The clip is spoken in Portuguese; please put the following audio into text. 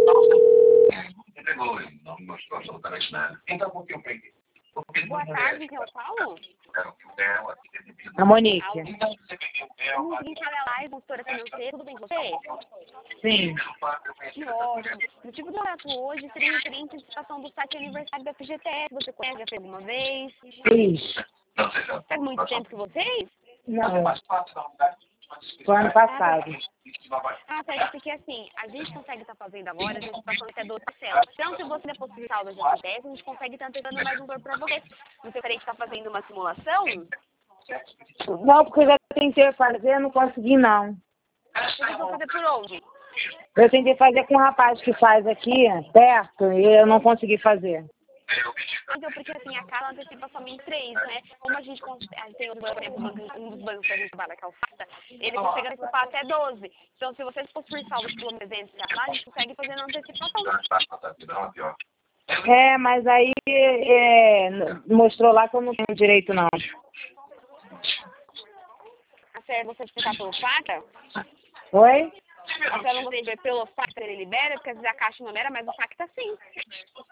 Entregou, não mostrou absolutamente nada. Então, por que eu peguei? Boa tarde, que eu falo? A Monique. Eu não consegui falar lá, consultora financeira, tudo bem com você? Sim. Que ótimo. O motivo do relato hoje seria referente à situação do site aniversário da FGTS. Você conhece, já fez uma vez? Fiz. Faz muito tempo que vocês? Não. Foi ano passado. Ah, certo, porque assim, a gente consegue estar fazendo agora a antecipação até 12 parcelas. Então, se você depositar saldo de FGTS, a gente consegue estar antecipando mais um valor para você. Você gostaria de estar fazendo uma simulação? Não, porque eu já tentei fazer, não consegui não. Você vai fazer por onde? Eu tentei fazer com um rapaz que faz aqui, perto, e eu não consegui fazer. Então, porque assim, a Carla antecipa somente 3, né? Como a gente tem outro, por exemplo, um dos bancos que a gente trabalha, que é o FATA, ele consegue antecipar até 12. Então, se você possuir saldo de quilômetros 300 lá, a gente consegue fazer na antecipação. É, mas aí mostrou lá que eu não tenho direito não. A senhora gostaria de tentar pelo FATA? Oi? A senhora não gostaria de ver pelo FATA, ele libera, porque às vezes a Caixa não libera, mas o FATA sim.